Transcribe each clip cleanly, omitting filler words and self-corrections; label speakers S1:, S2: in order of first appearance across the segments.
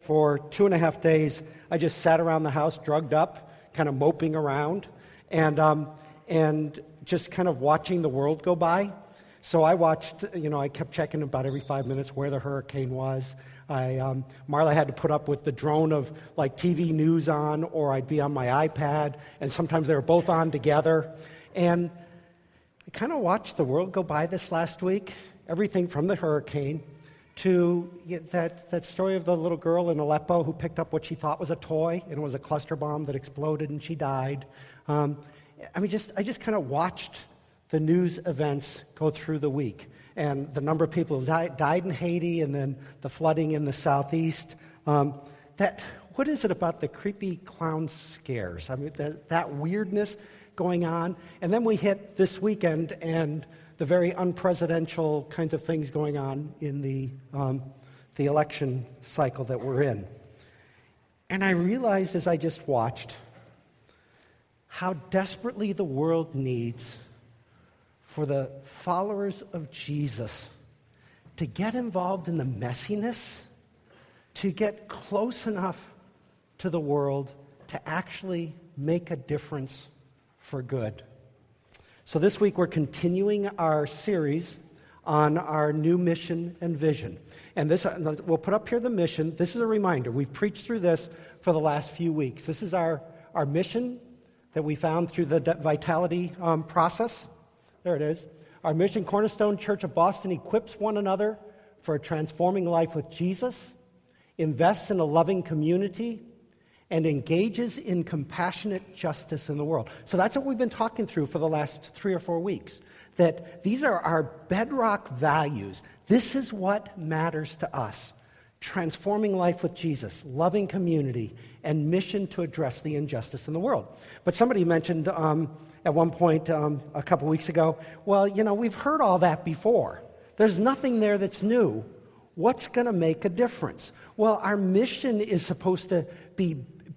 S1: for 2.5 days, I just sat around the house, drugged up, kind of moping around, and just kind of watching the world go by. So I watched, I kept checking about every 5 minutes where the hurricane was. Marla had to put up with the drone of like TV news on, or I'd be on my iPad, and sometimes they were both on together. And I kind of watched the world go by this last week, everything from the hurricane to that story of the little girl in Aleppo who picked up what she thought was a toy, and it was a cluster bomb that exploded and she died. I just kind of watched the news events go through the week, and the number of people who died in Haiti, and then the flooding in the southeast. What is it about the creepy clown scares? I mean, that weirdness going on, and then we hit this weekend and the very unpresidential kinds of things going on in the election cycle that we're in. And I realized as I just watched how desperately the world needs for the followers of Jesus to get involved in the messiness, to get close enough to the world to actually make a difference for good. So this week we're continuing our series on our new mission and vision. And this, we'll put up here the mission. This is a reminder. We've preached through this for the last few weeks. This is our mission that we found through the Vitality process. There it is. Our mission, Cornerstone Church of Boston, equips one another for a transforming life with Jesus, invests in a loving community, and engages in compassionate justice in the world. So that's what we've been talking through for the last 3 or 4 weeks, that these are our bedrock values. This is what matters to us. Transforming life with Jesus, loving community, and mission to address the injustice in the world. But somebody mentioned at one point a couple weeks ago, well, we've heard all that before. There's nothing there that's new. What's going to make a difference? Well, our mission is supposed to be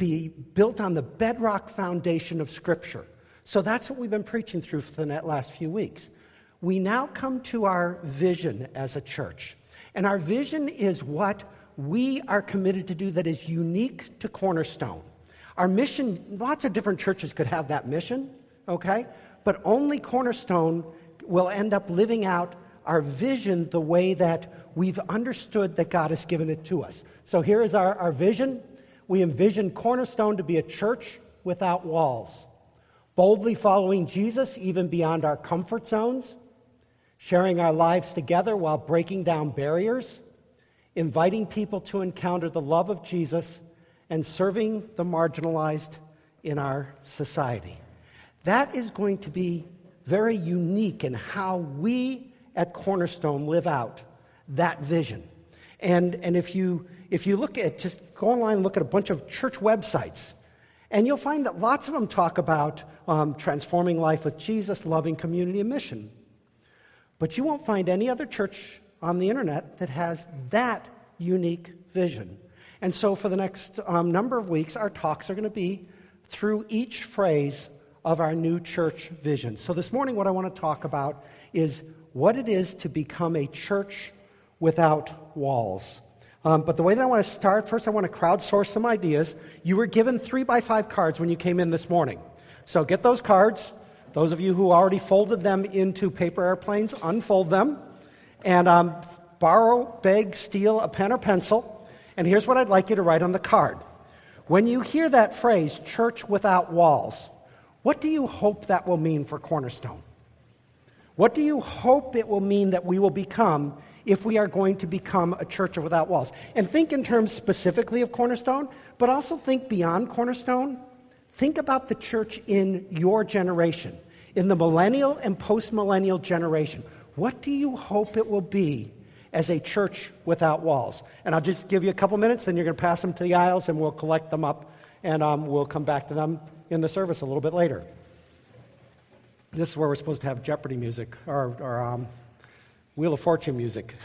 S1: built on the bedrock foundation of Scripture. So that's what we've been preaching through for the last few weeks. We now come to our vision as a church. And our vision is what we are committed to do that is unique to Cornerstone. Our mission, lots of different churches could have that mission, okay? But only Cornerstone will end up living out our vision the way that we've understood that God has given it to us. So here is our vision. We envision Cornerstone to be a church without walls, boldly following Jesus even beyond our comfort zones, sharing our lives together while breaking down barriers, inviting people to encounter the love of Jesus, and serving the marginalized in our society. That is going to be very unique in how we at Cornerstone live out that vision. And if you look at, just go online and look at a bunch of church websites, and you'll find that lots of them talk about transforming life with Jesus, loving community, and mission. But you won't find any other church on the internet that has that unique vision. And so for the next number of weeks, our talks are going to be through each phrase of our new church vision. So this morning, what I want to talk about is what it is to become a church without walls. But the way that I want to start, first I want to crowdsource some ideas. You were given 3x5 cards when you came in this morning. So get those cards. Those of you who already folded them into paper airplanes, unfold them. And borrow, beg, steal a pen or pencil. And here's what I'd like you to write on the card. When you hear that phrase, church without walls, what do you hope that will mean for Cornerstone? What do you hope it will mean that we will become if we are going to become a church without walls? And think in terms specifically of Cornerstone, but also think beyond Cornerstone. Think about the church in your generation, in the millennial and post-millennial generation. What do you hope it will be as a church without walls? And I'll just give you a couple minutes, then you're going to pass them to the aisles, and we'll collect them up, and we'll come back to them in the service a little bit later. This is where we're supposed to have Jeopardy music, or Wheel of Fortune music.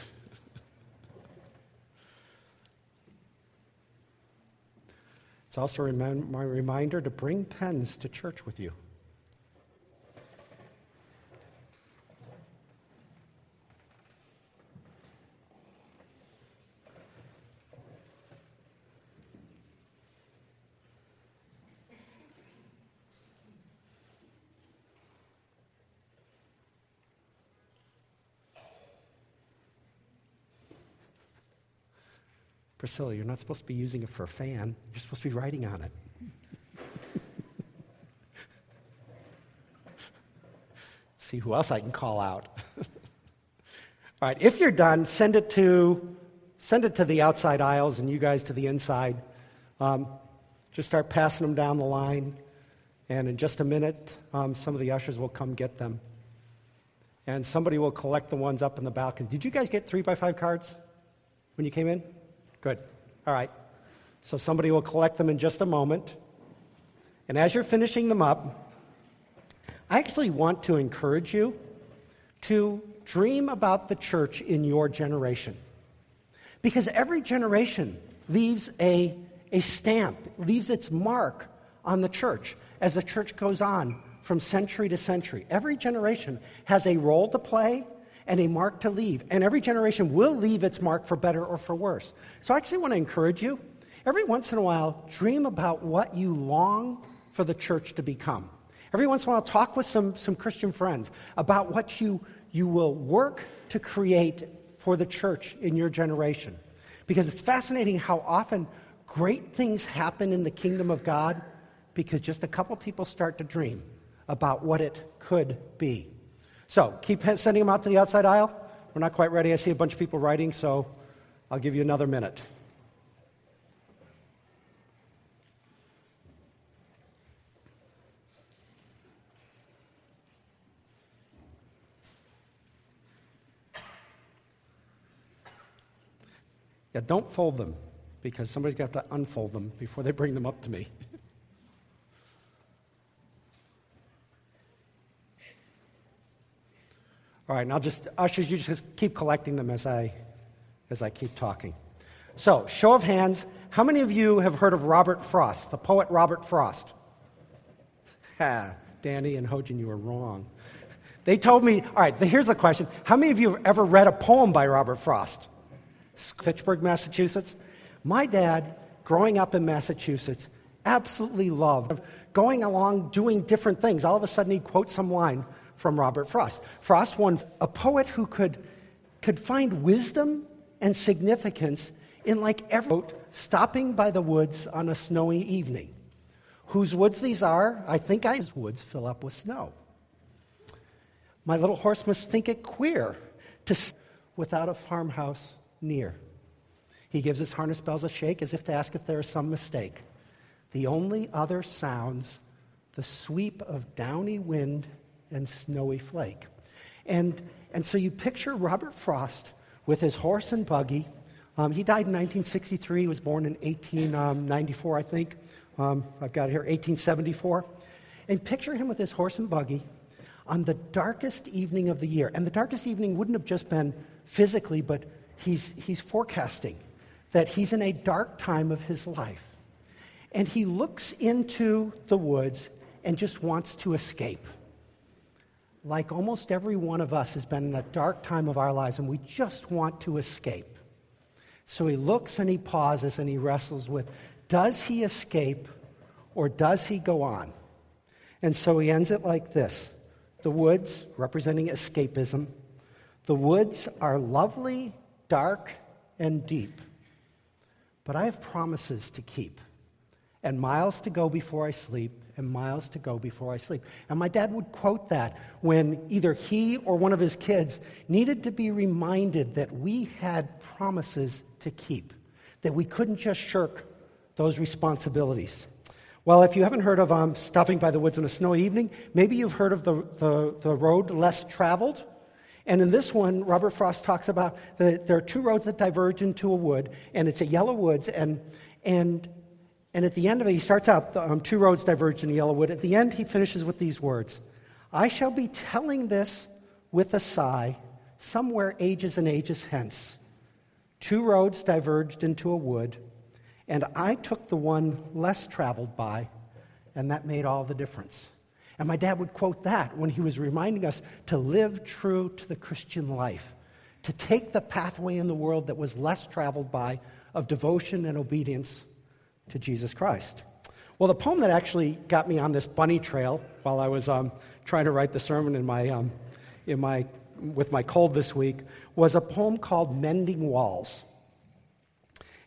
S1: It's also my reminder to bring pens to church with you. Priscilla, you're not supposed to be using it for a fan. You're supposed to be writing on it. See who else I can call out. All right, if you're done, send it to the outside aisles and you guys to the inside. Just start passing them down the line. And in just a minute, some of the ushers will come get them. And somebody will collect the ones up in the balcony. Did you guys get 3x5 cards when you came in? Good. All right. So somebody will collect them in just a moment. And as you're finishing them up, I actually want to encourage you to dream about the church in your generation. Because every generation leaves a stamp, leaves its mark on the church as the church goes on from century to century. Every generation has a role to play and a mark to leave. And every generation will leave its mark for better or for worse. So I actually want to encourage you, every once in a while, dream about what you long for the church to become. Every once in a while, talk with some Christian friends about what you will work to create for the church in your generation. Because it's fascinating how often great things happen in the kingdom of God because just a couple people start to dream about what it could be. So, keep sending them out to the outside aisle. We're not quite ready. I see a bunch of people writing, so I'll give you another minute. Yeah, don't fold them, because somebody's got to unfold them before they bring them up to me. All right, now ushers, you just keep collecting them as I keep talking. So, show of hands, how many of you have heard of Robert Frost, the poet Robert Frost? Danny and Hojin, you were wrong. They told me, all right, here's the question. How many of you have ever read a poem by Robert Frost? Fitchburg, Massachusetts. My dad, growing up in Massachusetts, absolutely loved going along doing different things. All of a sudden, he'd quote some line from Robert Frost. Frost was a poet who could find wisdom and significance in stopping by the woods on a snowy evening. Whose woods these are? I think his woods fill up with snow. My little horse must think it queer to without a farmhouse near. He gives his harness bells a shake as if to ask if there is some mistake. The only other sounds the sweep of downy wind and snowy flake. And so you picture Robert Frost with his horse and buggy. He died in 1963. He was born in 1894, I think. I've got it here, 1874. And picture him with his horse and buggy on the darkest evening of the year. And the darkest evening wouldn't have just been physically, but he's forecasting that he's in a dark time of his life. And he looks into the woods and just wants to escape. Like almost every one of us has been in a dark time of our lives, and we just want to escape. So he looks and he pauses and he wrestles with, does he escape or does he go on? And so he ends it like this. The woods, representing escapism, the woods are lovely, dark, and deep, but I have promises to keep, and miles to go before I sleep, and miles to go before I sleep. And my dad would quote that when either he or one of his kids needed to be reminded that we had promises to keep, that we couldn't just shirk those responsibilities. Well, if you haven't heard of stopping by the woods on a snowy evening, maybe you've heard of the road less traveled. And in this one, Robert Frost talks about there are two roads that diverge into a wood, and it's a yellow woods, and at the end of it, he starts out, two roads diverge in the yellow wood. At the end, he finishes with these words, I shall be telling this with a sigh, somewhere ages and ages hence. Two roads diverged into a wood, and I took the one less traveled by, and that made all the difference. And my dad would quote that when he was reminding us to live true to the Christian life, to take the pathway in the world that was less traveled by of devotion and obedience to Jesus Christ. Well, the poem that actually got me on this bunny trail while I was trying to write the sermon with my cold this week was a poem called Mending Walls.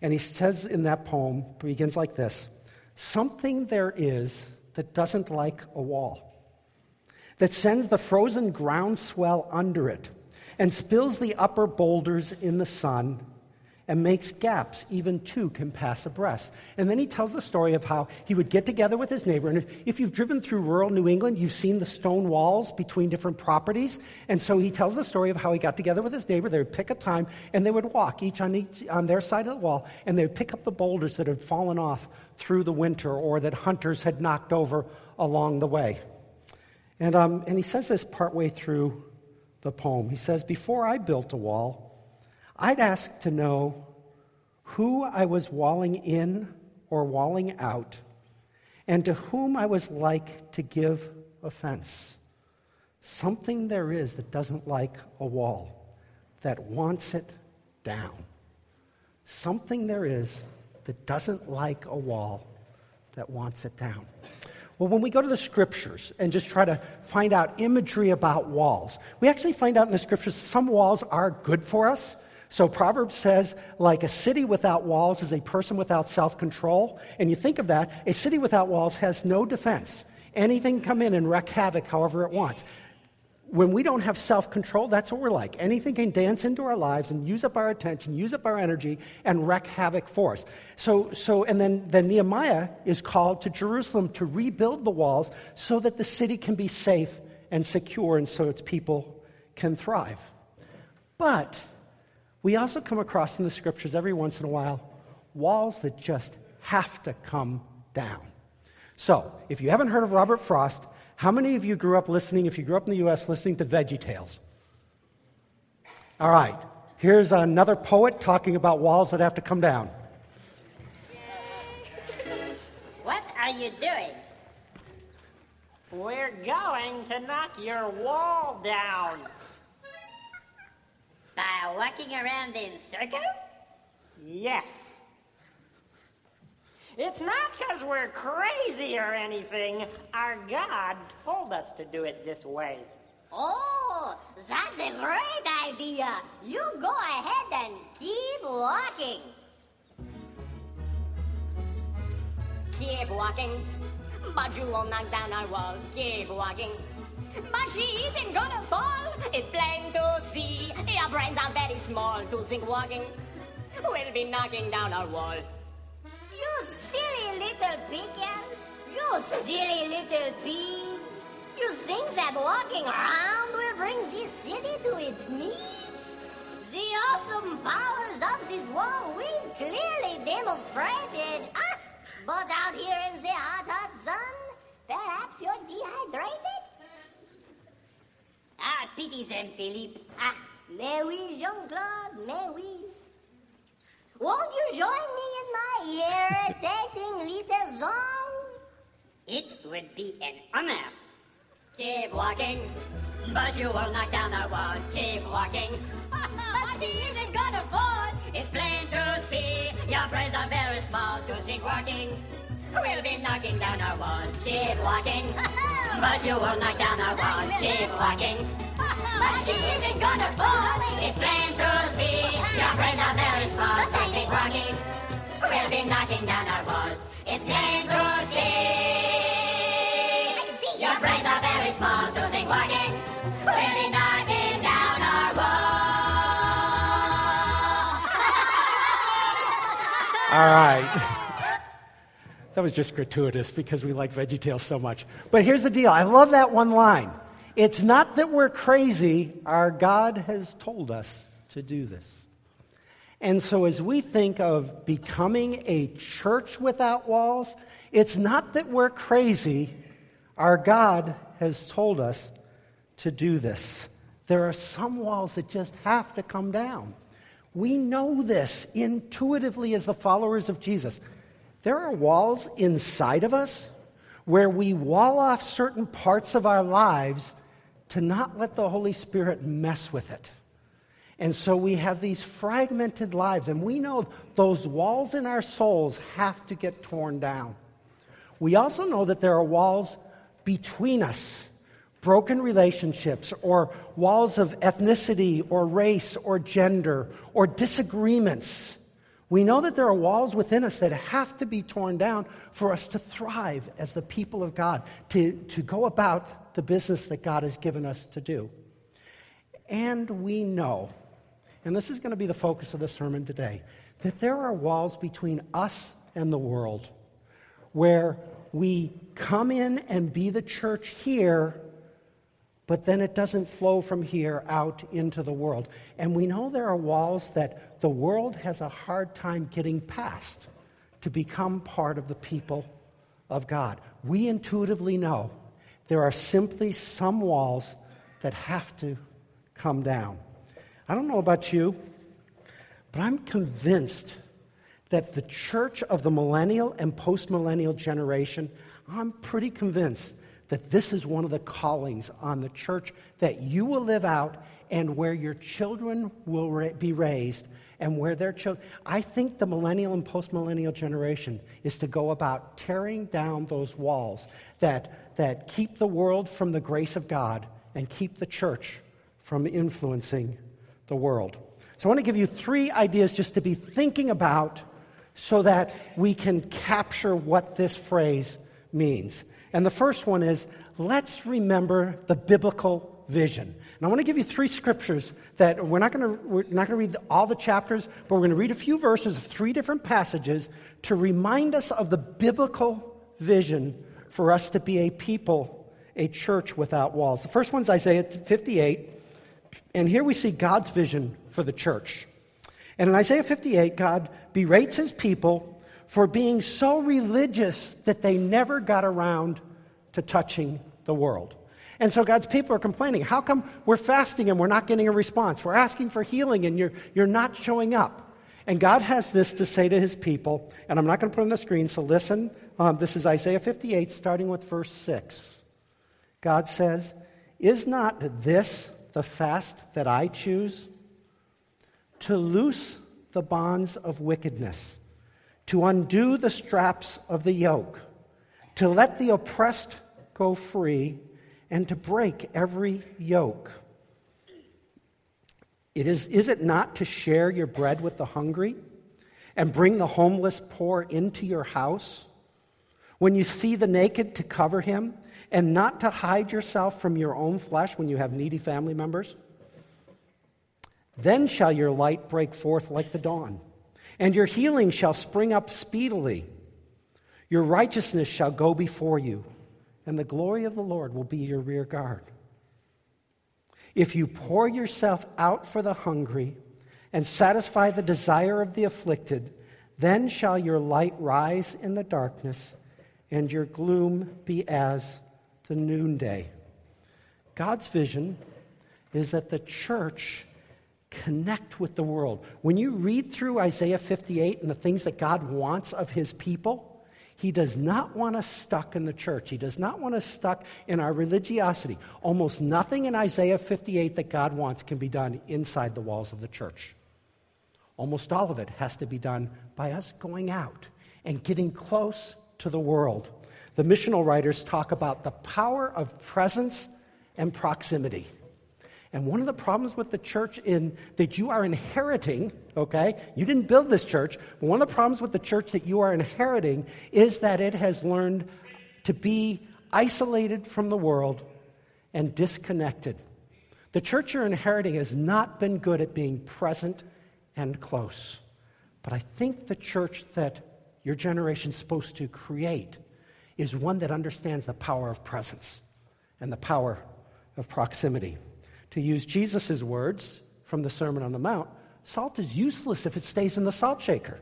S1: And he says in that poem, begins like this: something there is that doesn't like a wall, that sends the frozen groundswell under it and spills the upper boulders in the sun and makes gaps even two can pass abreast. And then he tells the story of how he would get together with his neighbor. And if you've driven through rural New England, you've seen the stone walls between different properties. And so he tells the story of how he got together with his neighbor. They would pick a time, and they would walk each on their side of the wall, and they would pick up the boulders that had fallen off through the winter or that hunters had knocked over along the way. And he says this partway through the poem. He says, before I built a wall, I'd ask to know who I was walling in or walling out, and to whom I was like to give offense. Something there is that doesn't like a wall, that wants it down. Something there is that doesn't like a wall, that wants it down. Well, when we go to the Scriptures and just try to find out imagery about walls, we actually find out in the Scriptures some walls are good for us. So Proverbs says, like a city without walls is a person without self-control. And you think of that, a city without walls has no defense. Anything can come in and wreak havoc however it wants. When we don't have self-control, that's what we're like. Anything can dance into our lives and use up our attention, use up our energy, and wreak havoc for us. And then Nehemiah is called to Jerusalem to rebuild the walls so that the city can be safe and secure and so its people can thrive. But we also come across in the Scriptures every once in a while walls that just have to come down. So, if you haven't heard of Robert Frost, how many of you grew up listening, if you grew up in the U.S., listening to VeggieTales? All right, here's another poet talking about walls that have to come down.
S2: What are you doing?
S3: We're going to knock your wall down.
S2: By walking around in circles?
S3: Yes. It's not because we're crazy or anything. Our God told us to do it this way.
S2: Oh, that's a great idea. You go ahead and keep walking. Keep walking, but you won't knock down our wall. Keep walking. But she isn't gonna fall. It's plain to see. Your brains are very small to think walking. We'll be knocking down our wall. You silly little pecan. You silly little peas. You think that walking around will bring this city to its knees? The awesome powers of this wall we've clearly demonstrated. But out here in the hot, hot sun, perhaps you're dehydrated? Pity them, Philippe. Mais oui, Jean-Claude, mais oui. Won't you join me in my irritating little song? It would be an honor. Keep walking, but you will knock down our wall. Keep walking, but she isn't gonna fall. It's plain to see, your brains are very small to think walking. We'll be knocking down our wall. Keep walking, but you will knock down our wall. Keep walking, but she isn't gonna fall. It's plain to see, your brains are very small to think walking. We'll be knocking down our walls. It's plain to see, your brains are very small to think walking. We'll be knocking down our walls.
S1: All right. That was just gratuitous because we like VeggieTales so much. But here's the deal. I love that one line. It's not that we're crazy. Our God has told us to do this. And so as we think of becoming a church without walls, it's not that we're crazy. Our God has told us to do this. There are some walls that just have to come down. We know this intuitively as the followers of Jesus. There are walls inside of us where we wall off certain parts of our lives to not let the Holy Spirit mess with it. And so we have these fragmented lives, and we know those walls in our souls have to get torn down. We also know that there are walls between us, broken relationships, or walls of ethnicity or race or gender or disagreements. We know that there are walls within us that have to be torn down for us to thrive as the people of God, to go about the business that God has given us to do. And we know, and this is going to be the focus of the sermon today, that there are walls between us and the world where we come in and be the church here, but then it doesn't flow from here out into the world. And we know there are walls that the world has a hard time getting past to become part of the people of God. We intuitively know there are simply some walls that have to come down. I don't know about you, but I'm convinced that the church of the millennial and post-millennial generation, I'm pretty convinced that this is one of the callings on the church that you will live out and where your children will be raised and where their children. I think the millennial and post-millennial generation is to go about tearing down those walls that keep the world from the grace of God and keep the church from influencing the world. So I want to give you 3 ideas just to be thinking about so that we can capture what this phrase means. And the first one is, let's remember the biblical vision. And I want to give you 3 scriptures that we're not going to read all the chapters, but we're going to read a few verses of 3 different passages to remind us of the biblical vision for us to be a people, a church without walls. The first one's Isaiah 58, and here we see God's vision for the church. And in Isaiah 58, God berates his people for being so religious that they never got around to touching the world. And so God's people are complaining, how come we're fasting and we're not getting a response? We're asking for healing and you're not showing up. And God has this to say to his people, and I'm not going to put it on the screen, so listen. This is Isaiah 58, starting with verse 6. God says, "Is not this the fast that I choose? To loose the bonds of wickedness, to undo the straps of the yoke, to let the oppressed go free, and to break every yoke. Is it not to share your bread with the hungry and bring the homeless poor into your house? When you see the naked, to cover him, and not to hide yourself from your own flesh when you have needy family members? Then shall your light break forth like the dawn, and your healing shall spring up speedily. Your righteousness shall go before you, and the glory of the Lord will be your rear guard. If you pour yourself out for the hungry and satisfy the desire of the afflicted, then shall your light rise in the darkness, and your gloom be as the noonday." God's vision is that the church connect with the world. When you read through Isaiah 58 and the things that God wants of his people, he does not want us stuck in the church. He does not want us stuck in our religiosity. Almost nothing in Isaiah 58 that God wants can be done inside the walls of the church. Almost all of it has to be done by us going out and getting close to the world. The missional writers talk about the power of presence and proximity. And one of the problems with the church that you are inheriting, okay, you didn't build this church, but one of the problems with the church that you are inheriting is that it has learned to be isolated from the world and disconnected. The church you're inheriting has not been good at being present and close. But I think the church that your generation's supposed to create is one that understands the power of presence and the power of proximity. To use Jesus' words from the Sermon on the Mount, salt is useless if it stays in the salt shaker.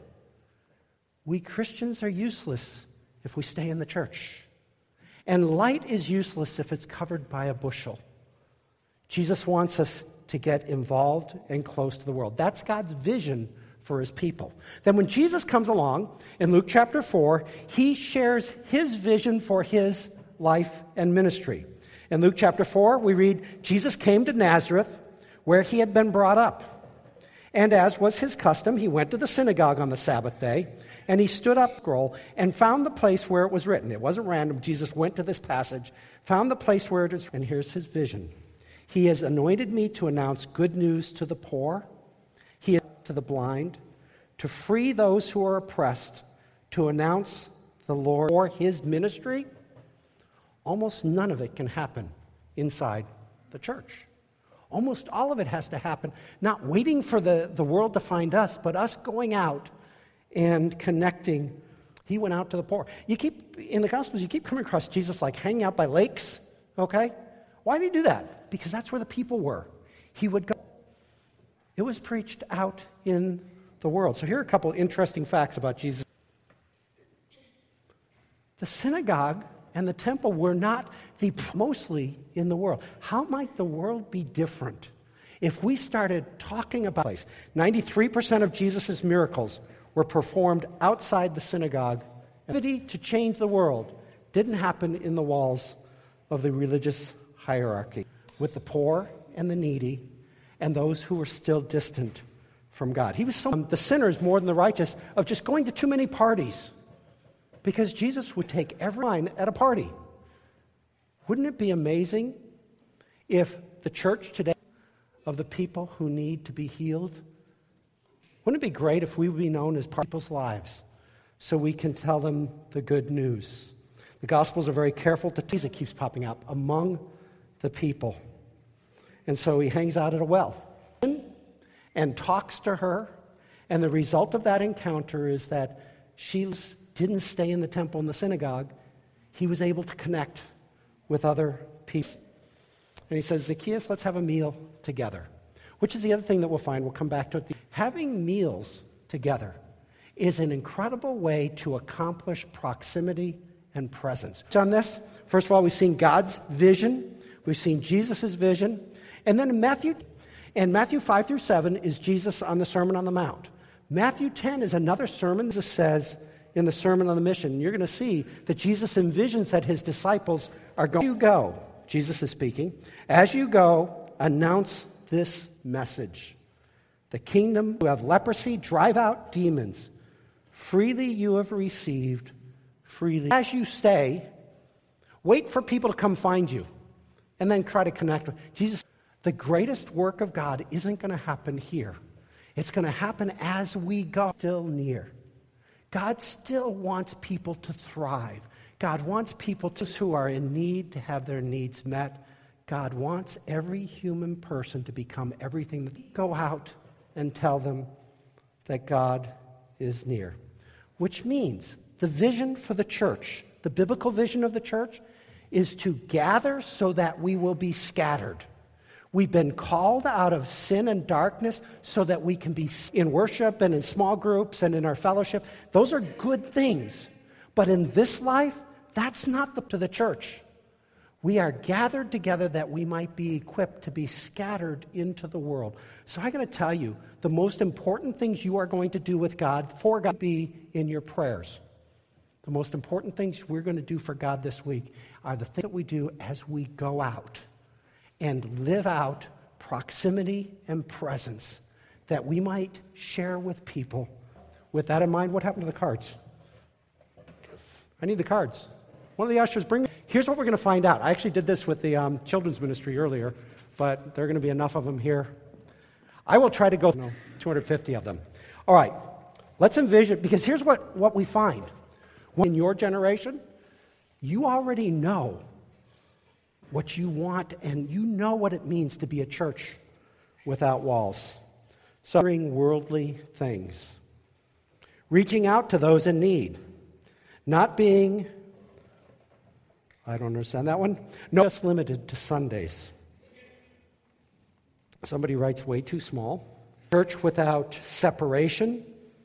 S1: We Christians are useless if we stay in the church. And light is useless if it's covered by a bushel. Jesus wants us to get involved and close to the world. That's God's vision for his people. Then when Jesus comes along in Luke chapter 4, he shares his vision for his life and ministry. In Luke chapter 4, we read, Jesus came to Nazareth, where he had been brought up. And as was his custom, he went to the synagogue on the Sabbath day, and he stood up, scroll, and found the place where it was written. It wasn't random. Jesus went to this passage, found the place where it is, and here's his vision. He has anointed me to announce good news to the poor, he is to the blind, to free those who are oppressed, to announce the Lord or his ministry, almost none of it can happen inside the church. Almost all of it has to happen, not waiting for the world to find us, but us going out and connecting. He went out to the poor. In the Gospels, you keep coming across Jesus like hanging out by lakes, okay? Why did he do that? Because that's where the people were. He would go. It was preached out in the world. So here are a couple interesting facts about Jesus. The synagogue and the temple were not mostly in the world. How might the world be different if we started talking about place? 93% of Jesus' miracles were performed outside the synagogue. The ability to change the world didn't happen in the walls of the religious hierarchy with the poor and the needy and those who were still distant from God. He was the sinners more than the righteous of just going to too many parties, because Jesus would take every line at a party. Wouldn't it be amazing if the church today of the people who need to be healed? Wouldn't it be great if we would be known as part of people's lives so we can tell them the good news? The Gospels are very careful to tease. It keeps popping up among the people. And so he hangs out at a well and talks to her. And the result of that encounter is that she didn't stay in the temple and the synagogue. He was able to connect with other people. And he says, Zacchaeus, let's have a meal together. Which is the other thing that we'll find. We'll come back to it. Having meals together is an incredible way to accomplish proximity and presence. On this, first of all, we've seen God's vision. We've seen Jesus' vision. And then in Matthew 5 through 7 is Jesus on the Sermon on the Mount. Matthew 10 is another sermon that says in the Sermon on the Mission, you're going to see that Jesus envisions that his disciples are going. As you go, Jesus is speaking, as you go, announce this message. The kingdom, you have leprosy, drive out demons. Freely you have received, freely. As you stay, wait for people to come find you and then try to connect with Jesus. The greatest work of God isn't going to happen here. It's going to happen as we go, still near. God still wants people to thrive. God wants people who are in need to have their needs met. God wants every human person to become everything that go out and tell them that God is near. Which means the vision for the church, the biblical vision of the church, is to gather so that we will be scattered. We've been called out of sin and darkness so that we can be in worship and in small groups and in our fellowship. Those are good things. But in this life, that's not to the church. We are gathered together that we might be equipped to be scattered into the world. So I got to tell you, the most important things you are going to do with God, for God, be in your prayers. The most important things we're going to do for God this week are the things that we do as we go out and live out proximity and presence that we might share with people. With that in mind, what happened to the cards? I need the cards. One of the ushers, bring them. Here's what we're going to find out. I actually did this with the children's ministry earlier, but there are going to be enough of them here. I will try to go 250 of them. All right, let's envision, because here's what we find. In your generation, you already know what you want, and you know what it means to be a church without walls. Suffering worldly things. Reaching out to those in need. Not being, I don't understand that one. No, just limited to Sundays. Somebody writes way too small. Church without separation.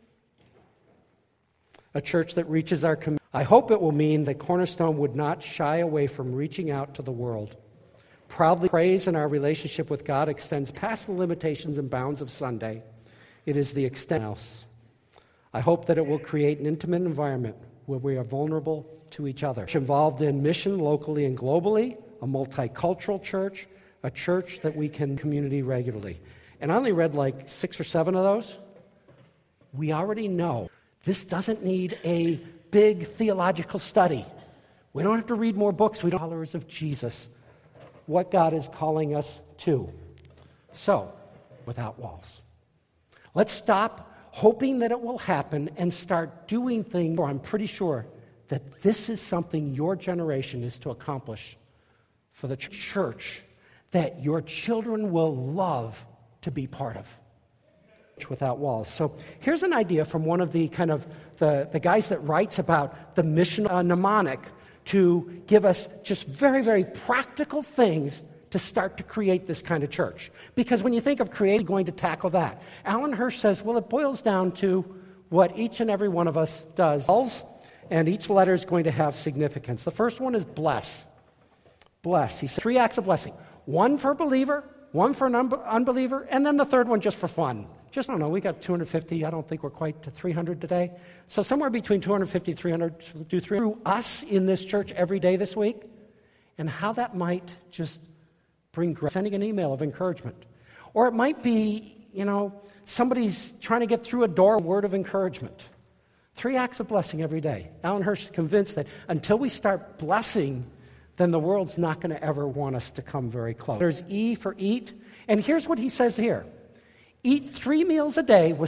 S1: A church that reaches our community. I hope it will mean that Cornerstone would not shy away from reaching out to the world. Proudly praise in our relationship with God extends past the limitations and bounds of Sunday. It is the extent else. I hope that it will create an intimate environment where we are vulnerable to each other. Involved in mission locally and globally, a multicultural church, a church that we can community regularly. And I only read like 6 or 7 of those. We already know this doesn't need a big theological study. We don't have to read more books. We don't followers of Jesus. What God is calling us to. So, without walls. Let's stop hoping that it will happen, and start doing things, or I'm pretty sure that this is something your generation is to accomplish for the church that your children will love to be part of. Without walls. So here's an idea from one of the kind of the guys that writes about the mission mnemonic to give us just very, very practical things to start to create this kind of church. Because when you think of creating, going to tackle that, Alan Hirsch says, well, it boils down to what each and every one of us does, and each letter is going to have significance. The first one is bless. Bless. He said 3 acts of blessing. One for a believer, one for an unbeliever, and then the third one just for fun. Just, I don't know, we got 250. I don't think we're quite to 300 today. So somewhere between 250 and 300, we'll do 3 through us in this church every day this week, and how that might just bring sending an email of encouragement. Or it might be, somebody's trying to get through a door, a word of encouragement. 3 acts of blessing every day. Alan Hirsch is convinced that until we start blessing, then the world's not going to ever want us to come very close. There's E for eat. And here's what he says here. Eat 3 meals a day with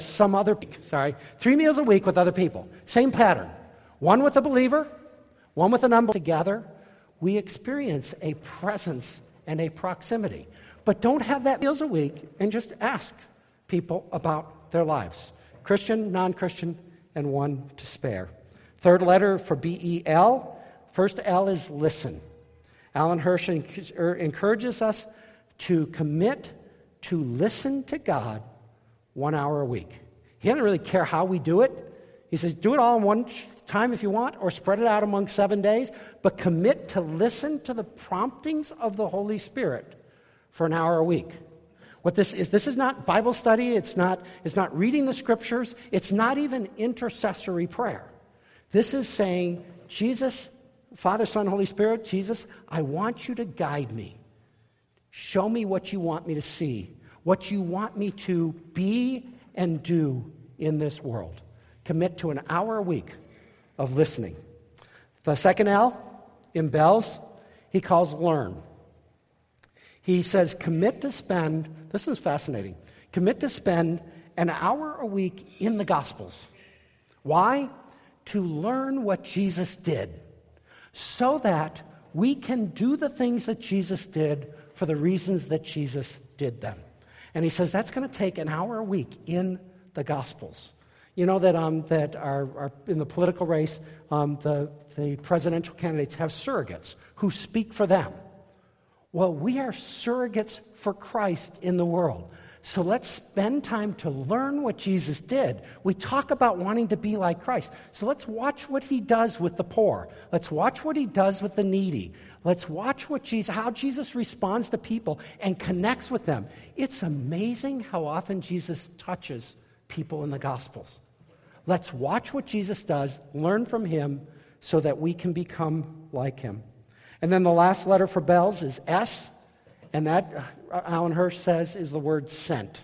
S1: 3 meals a week with other people. Same pattern. One with a believer, one with an unbeliever. Together, we experience a presence and a proximity. But don't have that meals a week and just ask people about their lives. Christian, non-Christian, and one to spare. Third letter for B-E-L. First L is listen. Alan Hirsch encourages us to commit to listen to God 1 hour a week. He doesn't really care how we do it. He says, do it all in one time if you want, or spread it out among 7 days, but commit to listen to the promptings of the Holy Spirit for 1 hour a week. What this is not Bible study, it's not reading the scriptures, it's not even intercessory prayer. This is saying, Jesus, Father, Son, Holy Spirit, Jesus, I want you to guide me. Show me what you want me to see, what you want me to be and do in this world. Commit to 1 hour a week of listening. The second L, in Bell's, he calls learn. He says commit to spend, this is fascinating, commit to spend 1 hour a week in the Gospels. Why? To learn what Jesus did, so that we can do the things that Jesus did for the reasons that Jesus did them. And he says that's going to take 1 hour a week in the Gospels. You know that are in the political race, the presidential candidates have surrogates who speak for them. Well, we are surrogates for Christ in the world. So let's spend time to learn what Jesus did. We talk about wanting to be like Christ. So let's watch what he does with the poor. Let's watch what he does with the needy. Let's watch how Jesus responds to people and connects with them. It's amazing how often Jesus touches people in the Gospels. Let's watch what Jesus does, learn from him, so that we can become like him. And then the last letter for Bell's is S, and that, Alan Hirsch says, is the word sent.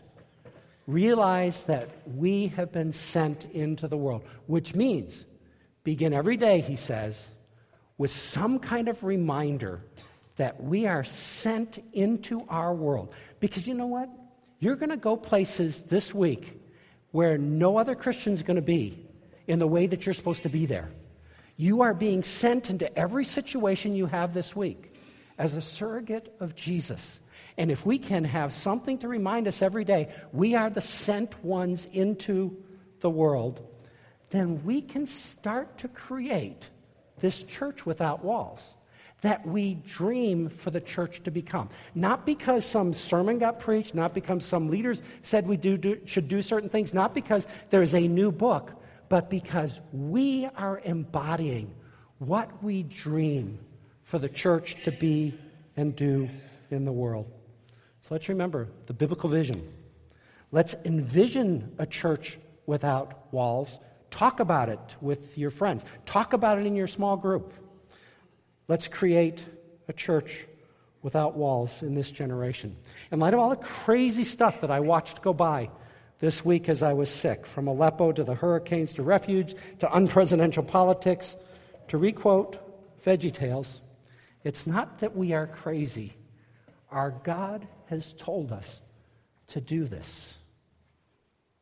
S1: Realize that we have been sent into the world, which means begin every day, he says, with some kind of reminder that we are sent into our world. Because you know what? You're going to go places this week where no other Christian is going to be in the way that you're supposed to be there. You are being sent into every situation you have this week as a surrogate of Jesus. And if we can have something to remind us every day, we are the sent ones into the world, then we can start to create this church without walls that we dream for the church to become. Not because some sermon got preached, not because some leaders said we should do certain things, not because there is a new book, but because we are embodying what we dream for the church to be and do in the world. So let's remember the biblical vision. Let's envision a church without walls. Talk about it with your friends. Talk about it in your small group. Let's create a church without walls in this generation. In light of all the crazy stuff that I watched go by this week as I was sick, from Aleppo to the hurricanes to refuge to unpresidential politics, to requote VeggieTales, it's not that we are crazy. Our God has told us to do this.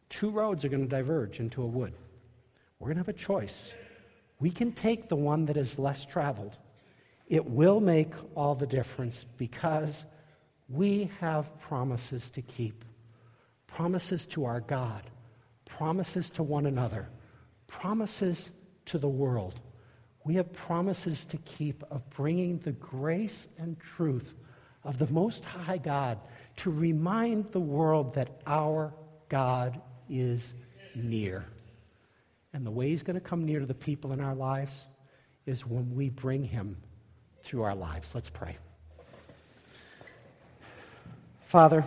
S1: Two roads are going to diverge into a wood. We're going to have a choice. We can take the one that is less traveled. It will make all the difference because we have promises to keep. Promises to our God. Promises to one another. Promises to the world. We have promises to keep of bringing the grace and truth of the Most High God to remind the world that our God is near. And the way He's going to come near to the people in our lives is when we bring Him through our lives. Let's pray. Father,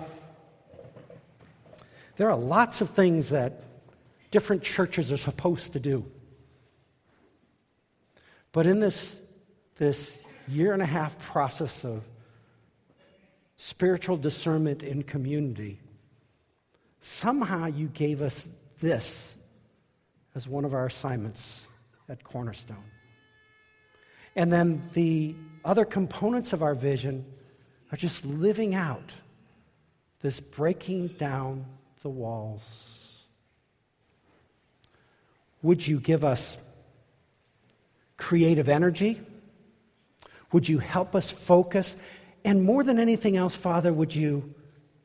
S1: there are lots of things that different churches are supposed to do. But in this year-and-a-half process of spiritual discernment in community, somehow you gave us this as one of our assignments at Cornerstone. And then the other components of our vision are just living out this breaking down the walls. Would you give us creative energy? Would you help us focus? And more than anything else, Father, would you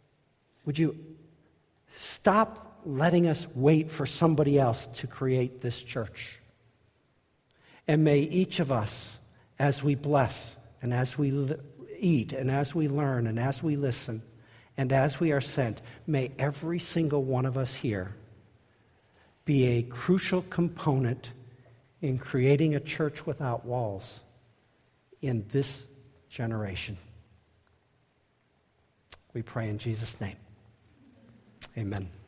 S1: stop letting us wait for somebody else to create this church? And may each of us, as we bless and as we eat and as we learn and as we listen and as we are sent, may every single one of us here be a crucial component in creating a church without walls in this generation. We pray in Jesus' name. Amen.